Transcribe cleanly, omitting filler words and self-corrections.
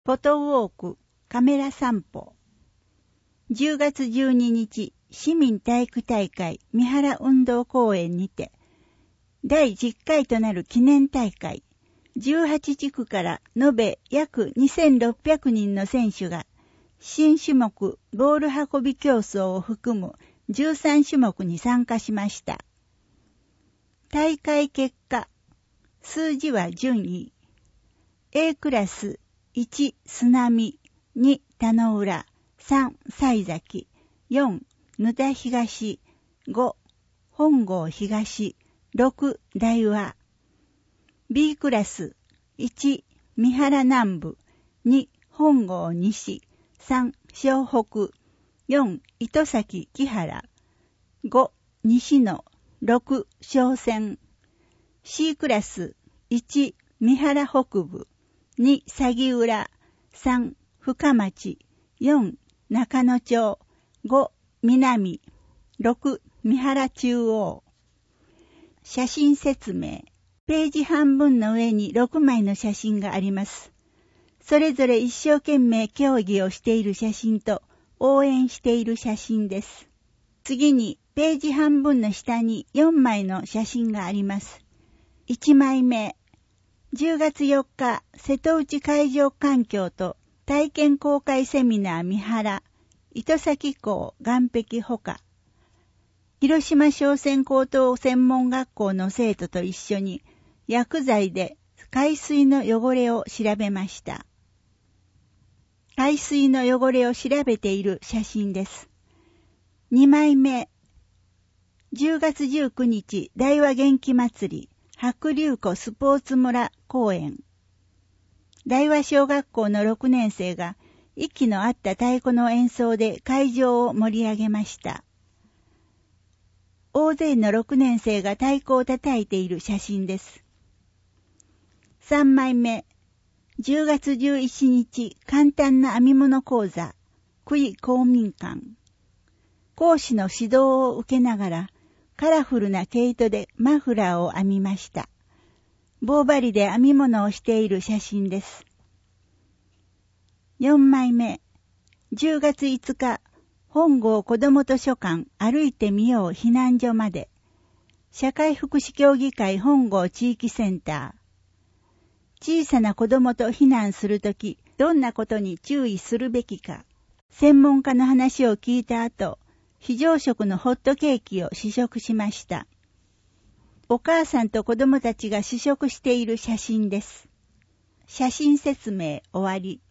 フォトウォークカメラ散歩。10月12日、市民体育大会三原運動公園にて、第10回となる記念大会、18地区から延べ約2600人の選手が、新種目ボール運び競争を含む13種目に参加しました。大会結果、数字は順位。A クラス1、須波、2、田野浦、3、西崎、4、沼田東、5、本郷東、6、大和。B クラス1、三原南部、2、本郷西、3、湘北、4、糸崎木原、5、西野、6、商船。C クラス1、三原北部、2、鷺浦、3、深町、4、中野町、5、南、6、三原中央。写真説明。ページ半分の上に6枚の写真があります。それぞれ一生懸命競技をしている写真と応援している写真です。次にページ半分の下に4枚の写真があります。1枚目。10月4日、瀬戸内海上環境と体験公開セミナー三原、糸崎港岸壁ほか。広島商船高等専門学校の生徒と一緒に薬剤で海水の汚れを調べました。海水の汚れを調べている写真です。2枚目。10月19日、大和元気祭り、白龍湖スポーツ村公園。大和小学校の6年生が息の合った太鼓の演奏で会場を盛り上げました。大勢の6年生が太鼓を叩いている写真です。3枚目。10月11日、簡単な編み物講座、久井公民館。講師の指導を受けながら、カラフルな毛糸でマフラーを編みました。棒針で編み物をしている写真です。4枚目。10月5日、本郷子ども図書館歩いてみよう避難所まで。社会福祉協議会本郷地域センター。小さな子供と避難するとき、どんなことに注意するべきか。専門家の話を聞いた後、非常食のホットケーキを試食しました。お母さんと子供たちが試食している写真です。写真説明終わり。